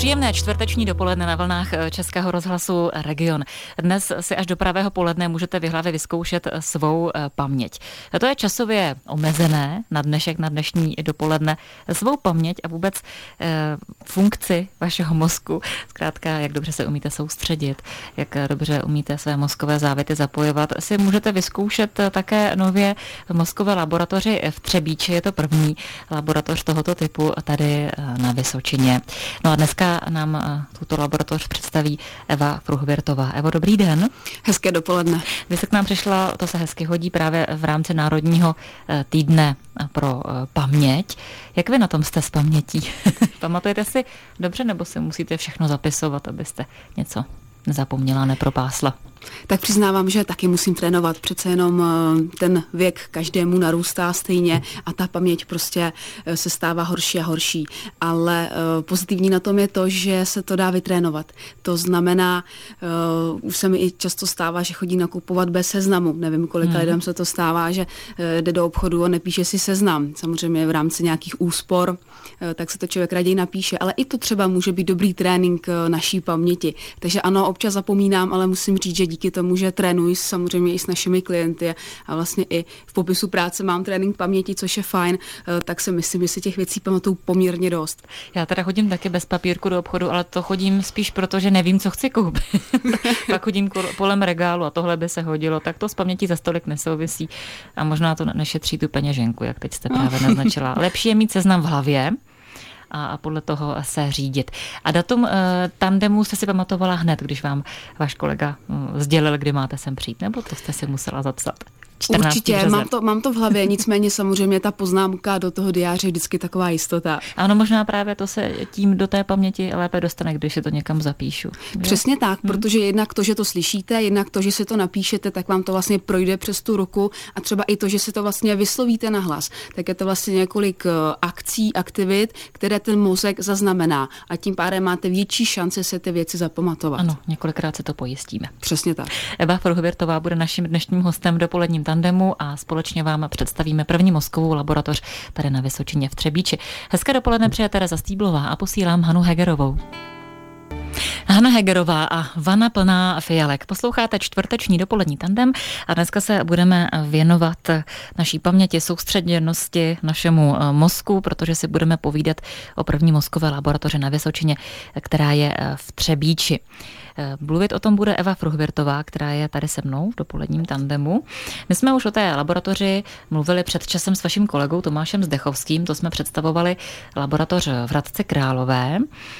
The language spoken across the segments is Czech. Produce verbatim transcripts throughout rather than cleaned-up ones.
Příjemné čtvrteční dopoledne na vlnách Českého rozhlasu Region. Dnes si až do pravého poledne můžete v hlavě vyzkoušet svou paměť. To je časově omezené na dnešek, na dnešní dopoledne. Svou paměť a vůbec e, funkci vašeho mozku. Zkrátka, jak dobře se umíte soustředit, jak dobře umíte své mozkové závity zapojovat, si můžete vyzkoušet také nově v mozkové laboratoři v Třebíči. Je to první laboratoř tohoto typu tady na Vysočině. No a dneska nám tuto laboratoř představí Eva Fruhvirtová. Evo, dobrý den. Hezké dopoledne. Vy se k nám přišla, to se hezky hodí, právě v rámci Národního týdne pro paměť. Jak vy na tom jste s pamětí? Pamatujete si dobře, nebo si musíte všechno zapisovat, abyste něco nezapomněla, nepropásla? Tak přiznávám, že taky musím trénovat. Přece jenom ten věk každému narůstá stejně a ta paměť prostě se stává horší a horší. Ale pozitivní na tom je to, že se to dá vytrénovat. To znamená, už se mi i často stává, že chodí nakupovat bez seznamu. Nevím, kolika hmm. lidem se to stává, že jde do obchodu a nepíše si seznam. Samozřejmě v rámci nějakých úspor, tak se to člověk raději napíše. Ale i to třeba může být dobrý trénink naší paměti. Takže ano, občas zapomínám, ale musím říct, že díky tomu, že trénuji samozřejmě i s našimi klienty a vlastně i v popisu práce mám trénink paměti, což je fajn, tak si myslím, že si těch věcí pamatuju poměrně dost. Já teda chodím taky bez papírku do obchodu, ale to chodím spíš proto, že nevím, co chci koupit. Pak chodím kolem regálu a tohle by se hodilo, tak to s pamětí za stolik nesouvisí a možná to nešetří tu peněženku, jak teď jste právě naznačila. Lepší je mít seznam v hlavě a podle toho se řídit. A datum uh, tandemu jste si pamatovala hned, když vám váš kolega uh, sdělil, kdy máte sem přijít, nebo to jste si musela zapsat? Určitě, mám to, mám to v hlavě, nicméně samozřejmě ta poznámka do toho diáře je vždycky taková jistota. Ano, možná právě to se tím do té paměti lépe dostane, když si to někam zapíšu. Jo? Přesně tak, hmm. protože jednak to, že to slyšíte, jednak to, že si to napíšete, tak vám to vlastně projde přes tu ruku a třeba i to, že si to vlastně vyslovíte nahlas, tak je to vlastně několik akcí, aktivit, které ten mozek zaznamená a tím pádem máte větší šance se ty věci zapamatovat. Ano, několikrát se to pojistíme. Přesně tak. Eva Fruhvirtová bude naším dnešním hostem v dopoledním tandemu a společně vám představíme první mozkovou laboratoř tady na Vysočině v Třebíči. Hezké dopoledne přeje Tereza Stýblová a posílám Hanu Hegerovou. Hana Hegerová a vana plná fialek. Posloucháte čtvrteční dopolední tandem a dneska se budeme věnovat naší paměti, soustředěnosti, našemu mozku, protože si budeme povídat o první mozkové laboratoři na Vysočině, která je v Třebíči. Mluvit o tom bude Eva Fruhvirtová, která je tady se mnou v dopoledním tandemu. My jsme už o té laboratoři mluvili před časem s vaším kolegou Tomášem Zdechovským, to jsme představovali laboratoř v Hradci Králové,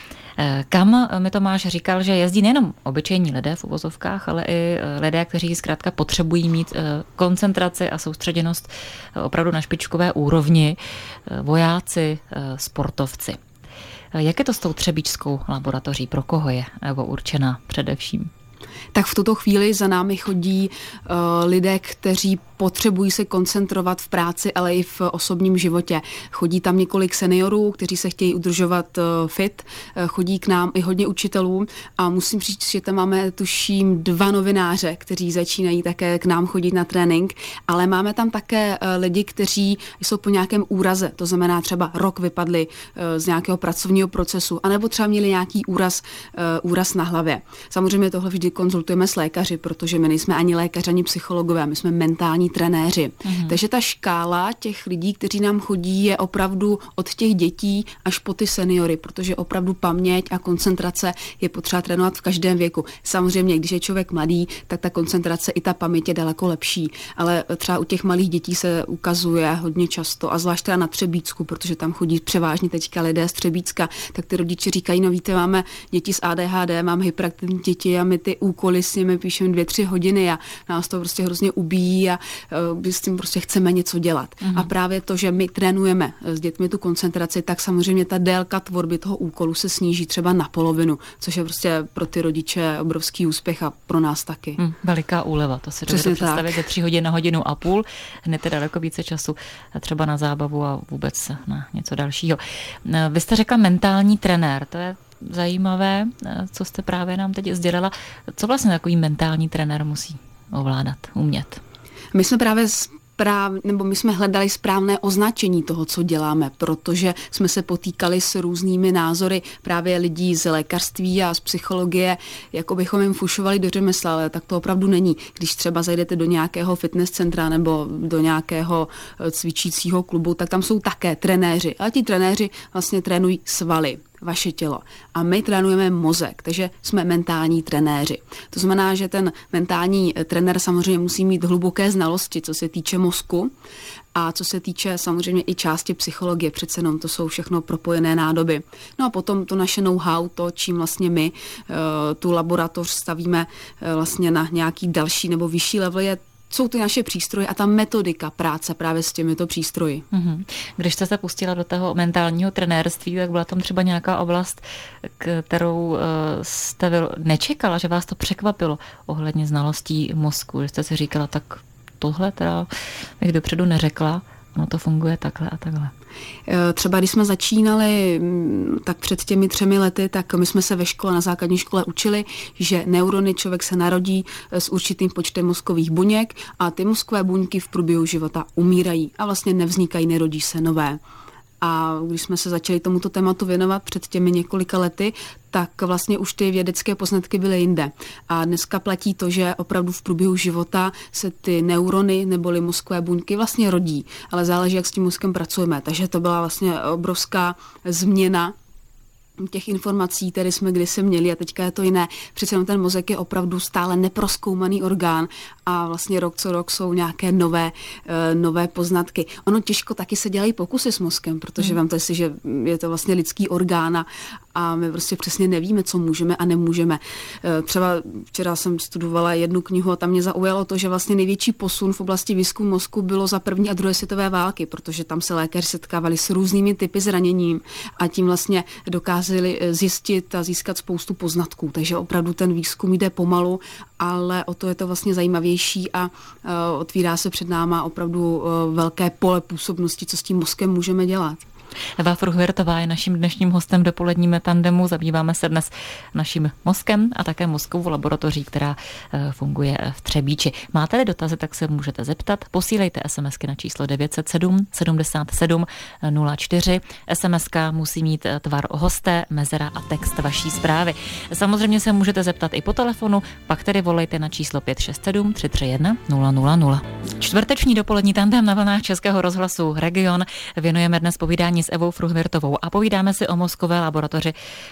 kam mi Tomáš říkal, že jezdí nejenom obyčejní lidé v uvozovkách, ale i lidé, kteří zkrátka potřebují mít koncentraci a soustředěnost opravdu na špičkové úrovni, vojáci, sportovci. Jak je to s tou třebíčskou laboratoří? Pro koho je Evo určená především? Tak v tuto chvíli za námi chodí uh, lidé, kteří potřebují se koncentrovat v práci, ale i v osobním životě. Chodí tam několik seniorů, kteří se chtějí udržovat uh, fit, uh, chodí k nám i hodně učitelů a musím říct, že tam máme tuším dva novináře, kteří začínají také k nám chodit na trénink, ale máme tam také uh, lidi, kteří jsou po nějakém úraze, to znamená třeba rok vypadli uh, z nějakého pracovního procesu, anebo třeba měli nějaký úraz, uh, úraz na hlavě. Samozřejmě tohle vždy konzultujeme s lékaři, protože my nejsme ani lékaři, ani psychologové, my jsme mentální trenéři. Mhm. Takže ta škála těch lidí, kteří nám chodí, je opravdu od těch dětí až po ty seniory, protože opravdu paměť a koncentrace je potřeba trénovat v každém věku. Samozřejmě, když je člověk mladý, tak ta koncentrace i ta paměť je daleko lepší, ale třeba u těch malých dětí se ukazuje hodně často a zvlášť teda na Třebícku, protože tam chodí převážně teďka lidé z Třebícka, tak ty rodiče říkají, no víte, máme děti s A D H D, máme hyperaktivní děti a my ty úkoly s nimi píšeme dvě, tři hodiny a nás to prostě hrozně ubíjí a uh, s tím prostě chceme něco dělat. Mm-hmm. A právě to, že my trénujeme s dětmi tu koncentraci, tak samozřejmě ta délka tvorby toho úkolu se sníží třeba na polovinu, což je prostě pro ty rodiče obrovský úspěch a pro nás taky. Mm, veliká úleva, to si dovedu představit, ze tři hodin na hodinu a půl, hned je daleko více času třeba na zábavu a vůbec na něco dalšího. Vy jste řekla mentální trenér, to je zajímavé, co jste právě nám teď sdělila. Co vlastně takový mentální trenér musí ovládat, umět? My jsme právě správ, nebo my jsme hledali správné označení toho, co děláme, protože jsme se potýkali s různými názory právě lidí z lékařství a z psychologie, jako bychom jim fušovali do řemesla, ale tak to opravdu není. Když třeba zajdete do nějakého fitness centra nebo do nějakého cvičícího klubu, tak tam jsou také trenéři. A ti trenéři vlastně trénují svaly, vaše tělo. A my trénujeme mozek, takže jsme mentální trenéři. To znamená, že ten mentální trenér samozřejmě musí mít hluboké znalosti, co se týče mozku a co se týče samozřejmě i části psychologie, přece jenom to jsou všechno propojené nádoby. No a potom to naše know-how, to, čím vlastně my tu laboratoř stavíme vlastně na nějaký další nebo vyšší level, je jsou ty naše přístroje a ta metodika práce právě s těmito přístroji. Mm-hmm. Když jste se pustila do toho mentálního trenérství, tak byla tam třeba nějaká oblast, kterou jste nečekala, že vás to překvapilo ohledně znalostí mozku, že jste si říkala, tak tohle teda bych dopředu neřekla, no to funguje takhle a takhle. Třeba když jsme začínali tak před těmi třemi lety, tak my jsme se ve škole, na základní škole učili, že neurony člověk se narodí s určitým počtem mozkových buněk a ty mozkové buňky v průběhu života umírají a vlastně nevznikají, nerodí se nové. A když jsme se začali tomuto tématu věnovat před těmi několika lety, tak vlastně už ty vědecké poznatky byly jinde. A dneska platí to, že opravdu v průběhu života se ty neurony neboli mozkové buňky vlastně rodí, ale záleží, jak s tím mozkem pracujeme. Takže to byla vlastně obrovská změna těch informací, které jsme kdysi měli a teďka je to jiné. Přece ten mozek je opravdu stále neprozkoumaný orgán a vlastně rok co rok jsou nějaké nové, uh, nové poznatky. Ono těžko taky se dělají pokusy s mozkem, protože hmm. vemte si, že je to vlastně lidský orgán a, a my prostě přesně nevíme, co můžeme a nemůžeme. Uh, třeba včera jsem studovala jednu knihu a tam mě zaujalo to, že vlastně největší posun v oblasti výzkumu mozku bylo za první a druhé světové války, protože tam se lékaři setkávali s různými typy zraněním a tím vlastně dokázali zjistit a získat spoustu poznatků. Takže opravdu ten výzkum jde pomalu, ale o to je to vlastně zajímavější a uh, otvírá se před náma opravdu uh, velké pole působnosti, co s tím mozkem můžeme dělat. Eva Fruhvirtová je naším dnešním hostem dopoledním tandemu. Zabýváme se dnes naším mozkem a také mozkovou laboratoří, která funguje v Třebíči. Máte-li dotazy, tak se můžete zeptat. Posílejte SMSky na číslo devět set sedm sedmdesát sedm nula čtyři. SMSka musí mít tvar hosté, mezera a text vaší zprávy. Samozřejmě se můžete zeptat i po telefonu, pak tedy volejte na číslo pět šest sedm tři tři jedna nula nula nula. Čtvrteční dopolední tandem na vlnách Českého rozhlasu Region věnujeme dnes povídání s Evou Fruhvirtovou a povídáme si o mozkové laboratoři,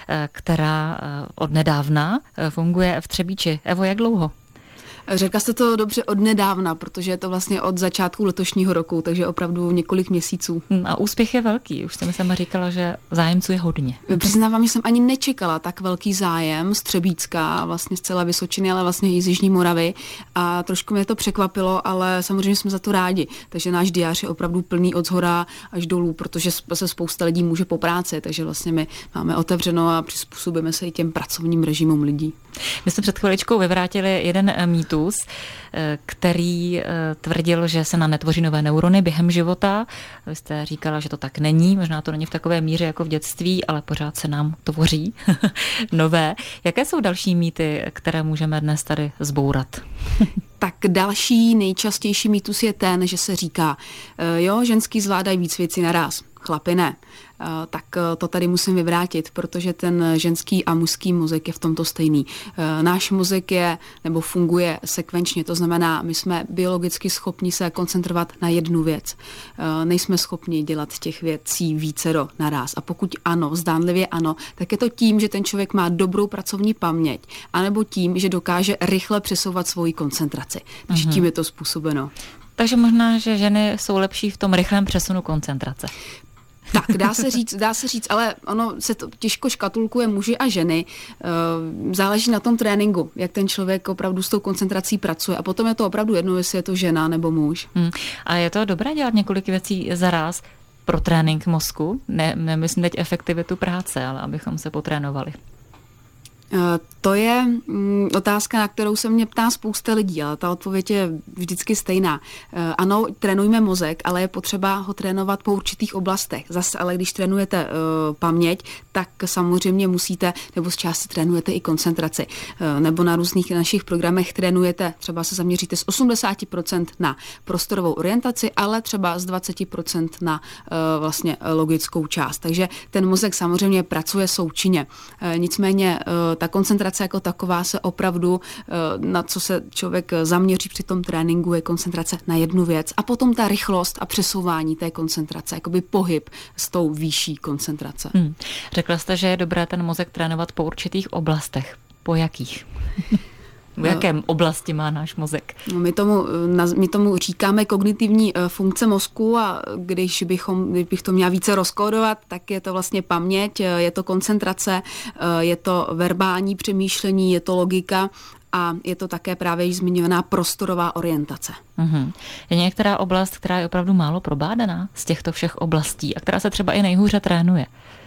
která od nedávna funguje v Třebíči. Evo, jak dlouho? Řekla jste to dobře od nedávna, protože je to vlastně od začátku letošního roku, takže opravdu několik měsíců. A úspěch je velký. Už jsem sama říkala, že zájemců je hodně. Přiznávám, že jsem ani nečekala tak velký zájem z Třebícka, vlastně z celé Vysočiny, ale vlastně i z Jižní Moravy. A trošku mě to překvapilo, ale samozřejmě jsme za to rádi. Takže náš diář je opravdu plný od shora až dolů, protože se spousta lidí může po práci, takže vlastně my máme otevřeno a přizpůsobíme se i těm pracovním režimům lidí. My jsme před chviličkou vyvrátili jeden mýtus, který tvrdil, že se nám netvoří nové neurony během života. Vy jste říkala, že to tak není, možná to není v takové míře jako v dětství, ale pořád se nám tvoří nové. Jaké jsou další mýty, které můžeme dnes tady zbourat? Tak další nejčastější mýtus je ten, že se říká, jo, ženský zvládají víc věcí naráz, chlapi ne. Tak to tady musím vyvrátit, protože ten ženský a mužský mozek je v tomto stejný. Náš mozek je nebo funguje sekvenčně, to znamená, my jsme biologicky schopni se koncentrovat na jednu věc. Nejsme schopni dělat těch věcí vícero naráz. A pokud ano, zdánlivě ano, tak je to tím, že ten člověk má dobrou pracovní paměť, anebo tím, že dokáže rychle přesouvat svoji koncentraci. Takže tím je to způsobeno. Takže možná, že ženy jsou lepší v tom rychlém přesunu koncentrace. Tak, dá se říct, dá se říct, ale ono se to těžko škatulkuje muži a ženy. Záleží na tom tréninku, jak ten člověk opravdu s tou koncentrací pracuje. A potom je to opravdu jedno, jestli je to žena nebo muž. Hmm. A je to dobré dělat několik věcí za ráz pro trénink mozku? Ne, nemyslím teď efektivitu práce, ale abychom se potrénovali. To je mm, otázka, na kterou se mě ptá spousta lidí, ale ta odpověď je vždycky stejná. Ano, trénujme mozek, ale je potřeba ho trénovat po určitých oblastech. Zase, ale když trénujete uh, paměť, tak samozřejmě musíte, nebo z části trénujete i koncentraci. Uh, nebo na různých našich programech trénujete, třeba se zaměříte z osmdesát procent na prostorovou orientaci, ale třeba z dvacet procent na uh, vlastně logickou část. Takže ten mozek samozřejmě pracuje součinně. Uh, nicméně uh, ta koncentrace jako taková se opravdu, na co se člověk zaměří při tom tréninku, je koncentrace na jednu věc a potom ta rychlost a přesouvání té koncentrace, jakoby pohyb s tou výšší koncentrace. Hmm. Řekla jste, že je dobré ten mozek trénovat po určitých oblastech. Po jakých? V jaké oblasti má náš mozek? No, my, tomu, my tomu říkáme kognitivní funkce mozku a když bychom, kdybych to měla více rozkódovat, tak je to vlastně paměť, je to koncentrace, je to verbální přemýšlení, je to logika a je to také právě již zmiňovaná prostorová orientace. Uhum. Je některá oblast, která je opravdu málo probádaná z těchto všech oblastí a která se třeba i nejhůře trénuje?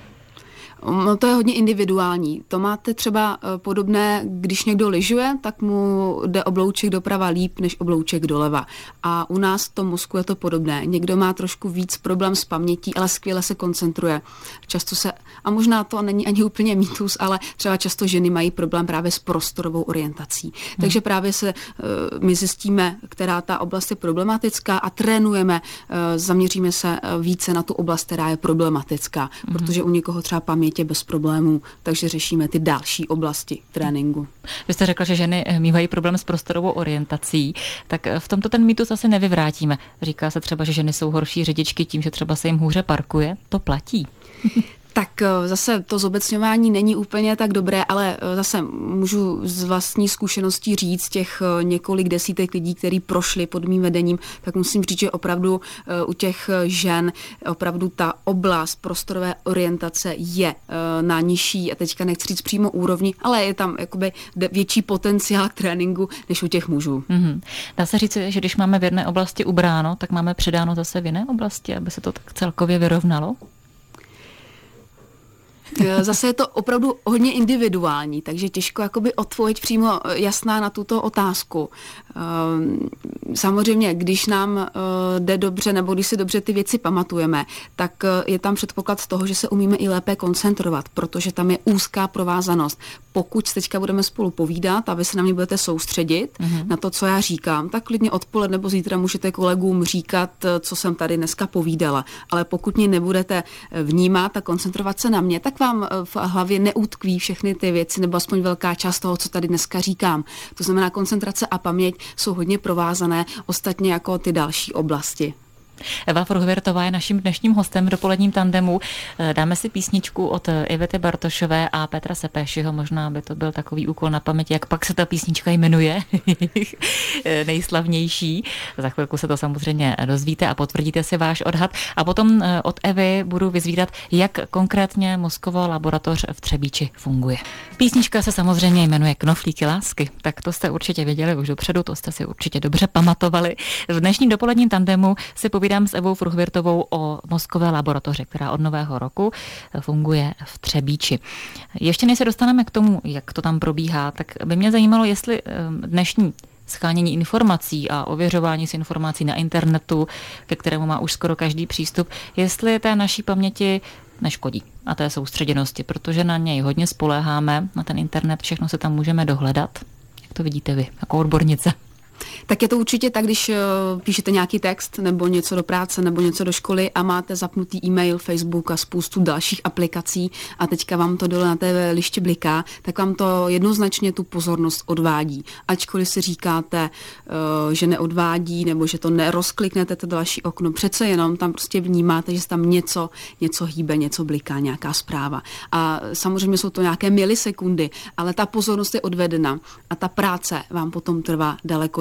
No to je hodně individuální. To máte třeba podobné, když někdo lyžuje, tak mu jde oblouček doprava líp než oblouček doleva. A u nás v tom mozku je to podobné. Někdo má trošku víc problém s pamětí, ale skvěle se koncentruje. Často se, a možná to není ani úplně mýtus, ale třeba často ženy mají problém právě s prostorovou orientací. Hmm. Takže právě se my zjistíme, která ta oblast je problematická a trénujeme, zaměříme se více na tu oblast, která je problematická, hmm. protože u někoho třeba paměť je bez problémů, takže řešíme ty další oblasti tréninku. Vy jste řekla, že ženy mívají problém s prostorovou orientací, tak v tomto ten mýtus asi nevyvrátíme. Říká se třeba, že ženy jsou horší řidičky tím, že třeba se jim hůře parkuje. To platí? Tak zase to zobecňování není úplně tak dobré, ale zase můžu z vlastní zkušeností říct těch několik desítek lidí, kteří prošli pod mým vedením, tak musím říct, že opravdu u těch žen opravdu ta oblast prostorové orientace je na nižší, a teďka nechci říct přímo úrovni, ale je tam jakoby větší potenciál k tréninku než u těch mužů. Mm-hmm. Dá se říct, že když máme v jedné oblasti ubráno, tak máme přidáno zase v jiné oblasti, aby se to tak celkově vyrovnalo? Zase je to opravdu hodně individuální, takže těžko jakoby odpověď přímo jasná na tuto otázku. Samozřejmě, když nám jde dobře, nebo když si dobře ty věci pamatujeme, tak je tam předpoklad toho, že se umíme i lépe koncentrovat, protože tam je úzká provázanost. Pokud teďka budeme spolu povídat a vy se na mě budete soustředit, mm-hmm. na to, co já říkám, tak klidně odpoledne nebo zítra můžete kolegům říkat, co jsem tady dneska povídala. Ale pokud mě nebudete vnímat a koncentrovat se na mě, tak vám v hlavě neutkví všechny ty věci, nebo aspoň velká část toho, co tady dneska říkám. To znamená, koncentrace a paměť jsou hodně provázané, ostatně jako ty další oblasti. Eva Fruhvirtová je naším dnešním hostem v dopoledním tandemu. Dáme si písničku od Ivety Bartošové a Petra Sepéšiho. Možná by to byl takový úkol na paměti, jak pak se ta písnička jmenuje. Nejslavnější. Za chvilku se to samozřejmě dozvíte a potvrdíte si váš odhad. A potom od Evy budu vyzvídat, jak konkrétně mozková laboratoř v Třebíči funguje. Písnička se samozřejmě jmenuje Knoflíky lásky. Tak to jste určitě věděli už dopředu, to jste si určitě dobře pamatovali. V dnešním dopoledním tandemu si povídám s Evou Fruhvirtovou o mozkové laboratoři, která od nového roku funguje v Třebíči. Ještě než se dostaneme k tomu, jak to tam probíhá, tak by mě zajímalo, jestli dnešní shánění informací a ověřování si informací na internetu, ke kterému má už skoro každý přístup, jestli té naší paměti neškodí a té soustředěnosti, protože na něj hodně spoléháme, na ten internet, všechno se tam můžeme dohledat. Jak to vidíte vy, jako odbornice? Tak je to určitě tak, když píšete nějaký text nebo něco do práce nebo něco do školy a máte zapnutý e-mail, Facebook a spoustu dalších aplikací a teďka vám to dole na té liště bliká, tak vám to jednoznačně tu pozornost odvádí. Ačkoliv si říkáte, že neodvádí nebo že to nerozkliknete to další okno, přece jenom tam prostě vnímáte, že se tam něco, něco hýbe, něco bliká, nějaká zpráva. A samozřejmě jsou to nějaké milisekundy, ale ta pozornost je odvedena a ta práce vám potom trvá daleko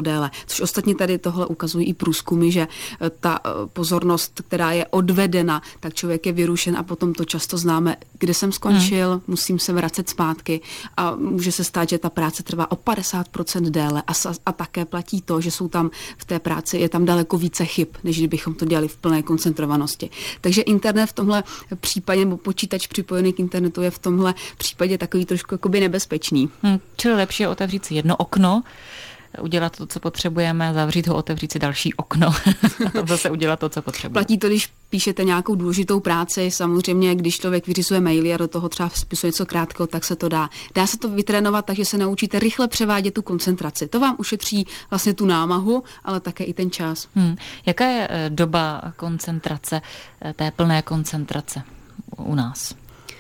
déle. Což ostatně tady tohle ukazují i průzkumy, že ta pozornost, která je odvedena, tak člověk je vyrušen a potom to často známe, kde jsem skončil, hmm. musím se vracet zpátky a může se stát, že ta práce trvá o padesát procent déle a, a také platí to, že jsou tam v té práci, je tam daleko více chyb, než kdybychom to dělali v plné koncentrovanosti. Takže internet v tomhle případě, nebo počítač připojený k internetu je v tomhle případě takový trošku jakoby nebezpečný. Hmm, čili lepší je otevřít si jedno okno, udělat to, co potřebujeme, zavřít ho, otevřít si další okno a zase udělat to, co potřebujeme. Platí to, když píšete nějakou důležitou práci, samozřejmě, když člověk vyřizuje maily a do toho třeba spisuje něco krátkého, tak se to dá. Dá se to vytrénovat tak, že se naučíte rychle převádět tu koncentraci. To vám ušetří vlastně tu námahu, ale také i ten čas. Hmm. Jaká je doba koncentrace, té plné koncentrace u nás?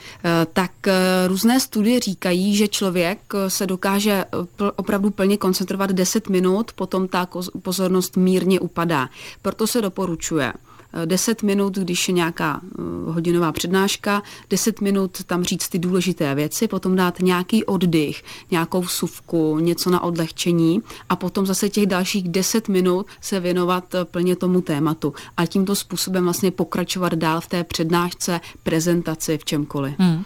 Tak různé studie říkají, že člověk se dokáže opravdu plně koncentrovat deset minut, potom ta pozornost mírně upadá. Proto se doporučuje deset minut, když je nějaká hodinová přednáška, deset minut tam říct ty důležité věci, potom dát nějaký oddych, nějakou vsuvku, něco na odlehčení a potom zase těch dalších deset minut se věnovat plně tomu tématu a tímto způsobem vlastně pokračovat dál v té přednášce, prezentaci, v čemkoliv. Hmm.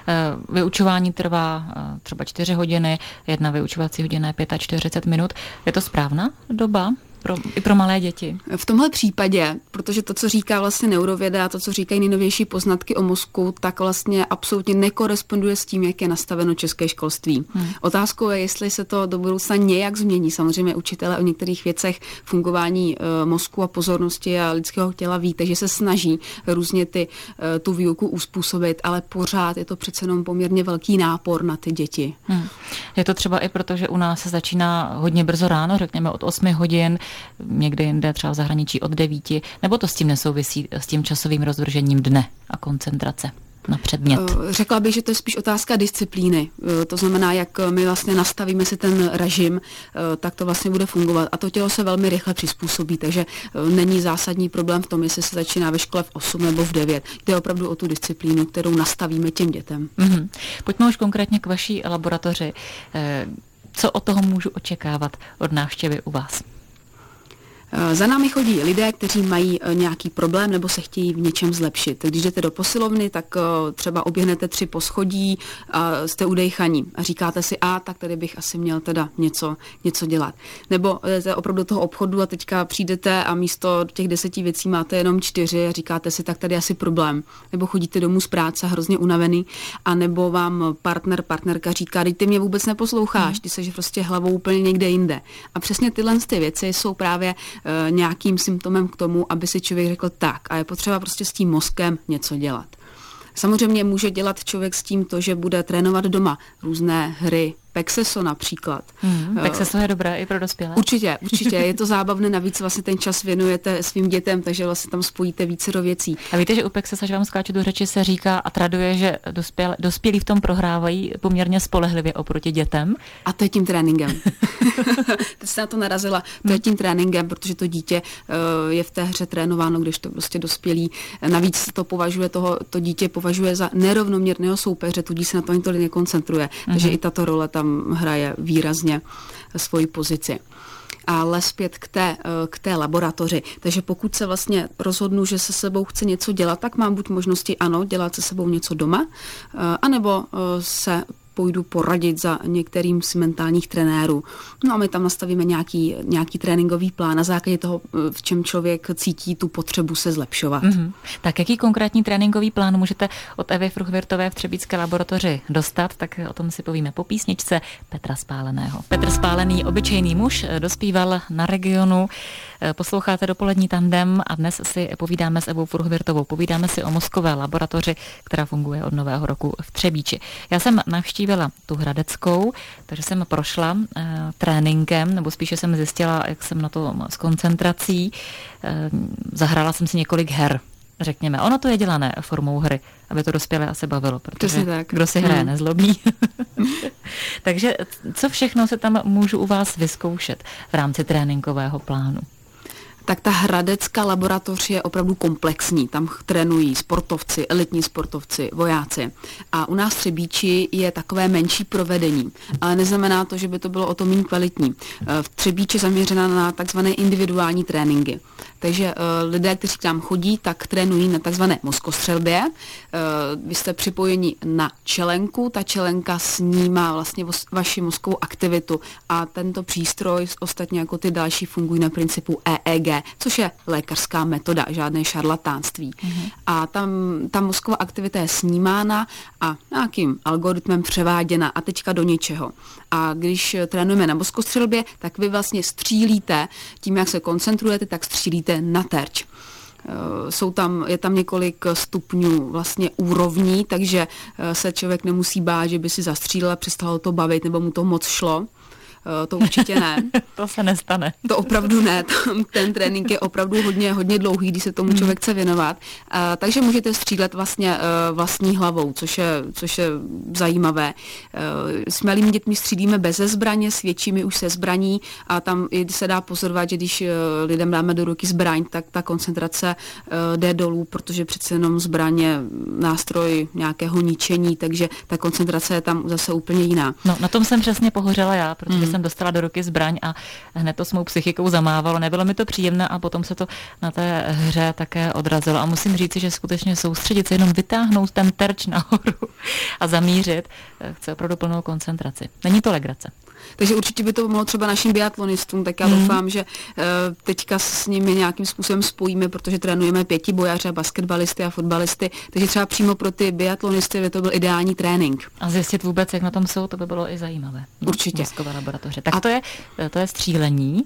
Vyučování trvá třeba čtyři hodiny, jedna vyučovací hodina je čtyřicet pět minut. Je to správná doba? Pro, i pro malé děti. V tomhle případě, protože to, co říká vlastně neurověda a to, co říkají nejnovější poznatky o mozku, tak vlastně absolutně nekoresponduje s tím, jak je nastaveno české školství. Hmm. Otázkou je, jestli se to do budoucna nějak změní. Samozřejmě učitelé o některých věcech fungování e, mozku a pozornosti a lidského těla ví, takže se snaží různě ty, e, tu výuku uspůsobit, ale pořád je to přece jenom poměrně velký nápor na ty děti. Hmm. Je to třeba i proto, že u nás se začíná hodně brzo ráno, řekněme od osmi hodin, někde jinde třeba v zahraničí od devíti, nebo to s tím nesouvisí, s tím časovým rozvržením dne a koncentrace na předmět? Řekla bych, že to je spíš otázka disciplíny. To znamená, jak my vlastně nastavíme si ten režim, tak to vlastně bude fungovat. A to tělo se velmi rychle přizpůsobí, takže není zásadní problém v tom, jestli se začíná ve škole v osm nebo v devět. Jde opravdu o tu disciplínu, kterou nastavíme těm dětem. Mm-hmm. Pojďme už konkrétně k vaší laboratoři. Co od toho můžu očekávat od návštěvy u vás? Za námi chodí lidé, kteří mají nějaký problém nebo se chtějí v něčem zlepšit. Když jdete do posilovny, tak třeba oběhnete tři poschodí a jste udejchaní a říkáte si, a tak tady bych asi měl teda něco, něco dělat. Nebo jdete opravdu do toho obchodu a teďka přijdete a místo těch deseti věcí máte jenom čtyři a říkáte si, tak tady asi problém. Nebo chodíte domů z práce hrozně unavený, a nebo vám partner, partnerka říká, teď ty mě vůbec neposloucháš, ty seš prostě hlavou úplně někde jinde. A přesně tyhle ty věci jsou právě nějakým symptomem k tomu, aby si člověk řekl tak a je potřeba prostě s tím mozkem něco dělat. Samozřejmě může dělat člověk s tím to, že bude trénovat doma různé hry, Pexeso například. Hmm, Pexeso je dobré i pro dospělé? Určitě, určitě. Je to zábavné, navíc vlastně ten čas věnujete svým dětem, takže vlastně tam spojíte více do věcí. A víte, že u Pexesa, že vám skáču do řeči, se říká a traduje, že dospěl, dospělí v tom prohrávají poměrně spolehlivě oproti dětem? A to je tím tréninkem. Teď jste na to narazila. To je tím tréninkem, protože to dítě uh, je v té hře trénováno, když to prostě dospělí. Navíc to považuje toho, to dítě považuje za nerovnoměrného soupeře, tudíž se na to ani tolik nekoncentruje. Mm-hmm. Takže i tato role tam hraje výrazně svoji pozici. Ale zpět k té, k té laboratoři. Takže pokud se vlastně rozhodnu, že se sebou chci něco dělat, tak mám buď možnosti ano, dělat se sebou něco doma, anebo se půjdu poradit za některým z mentálních trenérů. No a my tam nastavíme nějaký, nějaký tréninkový plán na základě toho, v čem člověk cítí tu potřebu se zlepšovat. Mm-hmm. Tak jaký konkrétní tréninkový plán můžete od Evy Fruchwirthové v Třebíčské laboratoři dostat, tak o tom si povíme po písničce Petra Spáleného. Petr Spálený, obyčejný muž, dospíval na Regionu. Posloucháte Dopolední tandem a dnes si povídáme s Evou Fruchwirthovou. Povídáme si o mozkové laboratoři, která funguje od nového roku v Třebíči. Já jsem navštívila tu hradeckou, takže jsem prošla uh, tréninkem, nebo spíše jsem zjistila, jak jsem na to s koncentrací. Uh, zahrála jsem si několik her, řekněme. Ono to je dělané formou hry, aby to dospělé asi bavilo, protože kdo si hraje, hmm. nezlobí. Takže co všechno se tam můžu u vás vyzkoušet v rámci tréninkového plánu? Tak ta hradecká laboratoř je opravdu komplexní. Tam trénují sportovci, elitní sportovci, vojáci. A u nás v Třebíči je takové menší provedení. Ale neznamená to, že by to bylo o to méně kvalitní. V Třebíči je zaměřena na takzvané individuální tréninky. Takže uh, lidé, kteří k nám chodí, tak trénují na takzvané mozkostřelbě. Uh, vy jste připojeni na čelenku, ta čelenka snímá vlastně vos, vaši mozkovou aktivitu a tento přístroj, ostatně jako ty další, fungují na principu E E G, což je lékařská metoda, žádné šarlatánství. Mm-hmm. A tam ta mozková aktivita je snímána a nějakým algoritmem převáděna a teďka do něčeho. A když trénujeme na mozkostřelbě, tak vy vlastně střílíte, tím jak se koncentrujete, tak střílíte na terč. Jsou tam, je tam několik stupňů vlastně úrovní, takže se člověk nemusí bát, že by si zastřílil a přestalo to bavit, nebo mu to moc šlo. To určitě ne. To se nestane. To opravdu ne. Ten trénink je opravdu hodně, hodně dlouhý, když se tomu člověk chce věnovat. A, takže můžete střílet vlastně vlastní hlavou, což je, což je zajímavé. S malými dětmi střílíme bez zbraně, s většími už se zbraní a tam se dá pozorovat, že když lidem dáme do ruky zbraň, tak ta koncentrace jde dolů, protože přece jenom zbraň je nástroj nějakého ničení, takže ta koncentrace je tam zase úplně jiná. No, na tom jsem přesně pohořela já, protože hmm. jsem dostala do ruky zbraň a hned to s mou psychikou zamávalo. Nebylo mi to příjemné a potom se to na té hře také odrazilo. A musím říct, že skutečně soustředit se, jenom vytáhnout ten terč nahoru a zamířit, chce opravdu plnou koncentraci. Není to legrace. Takže určitě by to pomohlo třeba našim biatlonistům, tak já hmm. doufám, že uh, teďka s nimi nějakým způsobem spojíme, protože trénujeme pětibojaře, basketbalisty a fotbalisty, takže třeba přímo pro ty biatlonisty by to byl ideální trénink. A zjistit vůbec, jak na tom jsou, to by bylo i zajímavé. Určitě. Mozkové laboratoře. Tak a to je, to je střílení.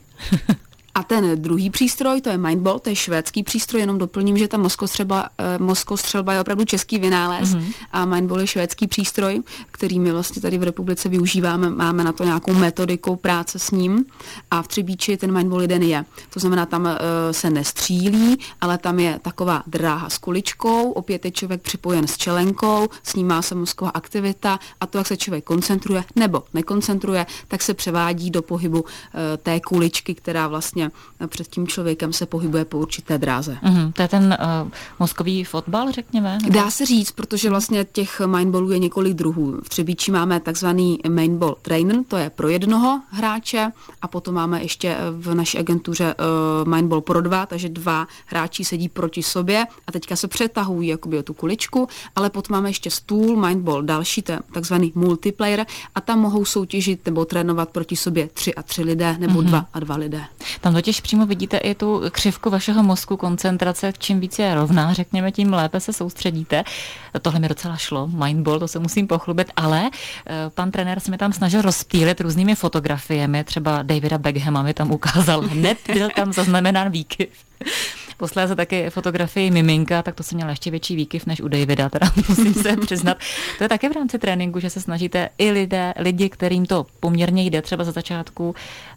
A ten druhý přístroj, to je Mindball, to je švédský přístroj, jenom doplním, že ta mozkostřelba, mozkostřelba je opravdu český vynález mm-hmm. a Mindball je švédský přístroj, který my vlastně tady v republice využíváme, máme na to nějakou metodiku práce s ním a v Třebíči ten Mindball jeden je. To znamená, tam uh, se nestřílí, ale tam je taková dráha s kuličkou, opět je člověk připojen s čelenkou, snímá se mozková aktivita a to, jak se člověk koncentruje nebo nekoncentruje, tak se převádí do pohybu uh, té kuličky, která vlastně před tím člověkem se pohybuje po určité dráze. Mm, to je ten uh, mozkový fotbal, řekněme? Nebo? Dá se říct, protože vlastně těch mindballů je několik druhů. V Třebíči máme takzvaný mindball trainer, to je pro jednoho hráče a potom máme ještě v naší agentuře uh, mindball pro dva, takže dva hráči sedí proti sobě a teďka se přetahují jakoby o tu kuličku, ale potom máme ještě stůl mindball další, to je takzvaný multiplayer a tam mohou soutěžit nebo trénovat proti sobě tři a tři lidé nebo mm-hmm. dva a dva lidé. Tam totiž přímo vidíte i tu křivku vašeho mozku, koncentrace, čím více je rovná, řekněme, tím lépe se soustředíte. Tohle mi docela šlo, mindball, to se musím pochlubit, ale pan trenér se mi tam snažil rozptýlit různými fotografiemi, třeba Davida Beckhama mi tam ukázal, hned byl tam zaznamenán výkyv. Posléze taky fotografii miminka, tak to jsem měla ještě větší výkyv než u Davida, teda musím se přiznat. To je také v rámci tréninku, že se snažíte i lidé, lidi, kterým to poměrně jde, třeba za začátku,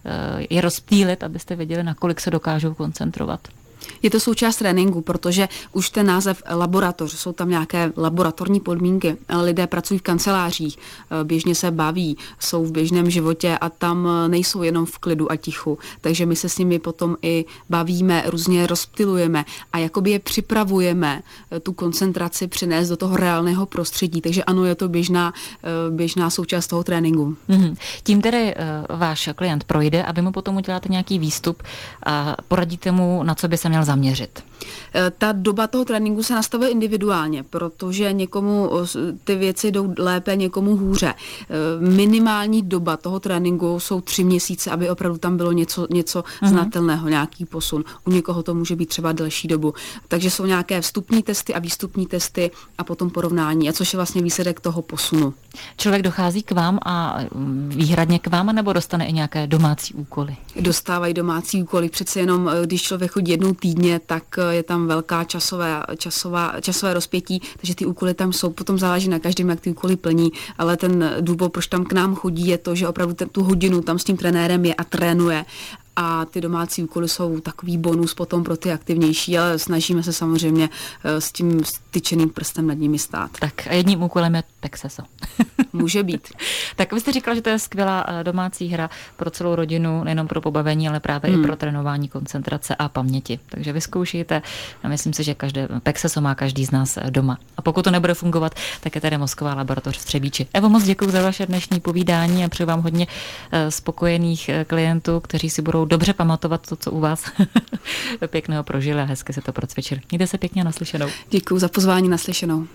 je rozptýlit, abyste věděli, nakolik se dokážou koncentrovat. Je to součást tréninku, protože už ten název laboratoř, jsou tam nějaké laboratorní podmínky. Lidé pracují v kancelářích, běžně se baví, jsou v běžném životě a tam nejsou jenom v klidu a tichu. Takže my se s nimi potom i bavíme, různě rozptylujeme a jakoby je připravujeme tu koncentraci přinést do toho reálného prostředí. Takže ano, je to běžná, běžná součást toho tréninku. Mm-hmm. Tím tedy uh, váš klient projde a vy mu potom uděláte nějaký výstup a poradíte mu, na co by se měl zaměřit. Ta doba toho tréninku se nastavuje individuálně, protože někomu ty věci jdou lépe, někomu hůře. Minimální doba toho tréninku jsou tři měsíce, aby opravdu tam bylo něco, něco mm-hmm. znatelného, nějaký posun. U někoho to může být třeba delší dobu. Takže jsou nějaké vstupní testy a výstupní testy a potom porovnání, a což je vlastně výsledek toho posunu. Člověk dochází k vám a výhradně k vám, nebo dostane i nějaké domácí úkoly? Dostávají domácí úkoly. Přece jenom, když člověk chodí jednou týdně, tak je tam velká časové, časová, časové rozpětí, takže ty úkoly tam jsou. Potom záleží na každém, jak ty úkoly plní, ale ten důvod, proč tam k nám chodí, je to, že opravdu ten, tu hodinu tam s tím trenérem je a trénuje a ty domácí úkoly jsou takový bonus potom pro ty aktivnější, ale snažíme se samozřejmě s tím styčeným prstem nad nimi stát. Tak a jedním úkolem je Pexeso. Může být. Tak vy jste říkala, že to je skvělá domácí hra pro celou rodinu, nejenom pro pobavení, ale právě hmm. i pro trénování koncentrace a paměti. Takže vyzkoušejte. A myslím si, že každé Pexeso má každý z nás doma. A pokud to nebude fungovat, tak je tady Mozková laboratoř v Třebíči. Evo, moc děkuji za vaše dnešní povídání a přeju vám hodně spokojených klientů, kteří si budou dobře pamatovat to, co u vás pěkného prožili a hezky se to procvičili. Mějte se pěkně, naslyšenou. Děkuji za pozvání, naslyšenou.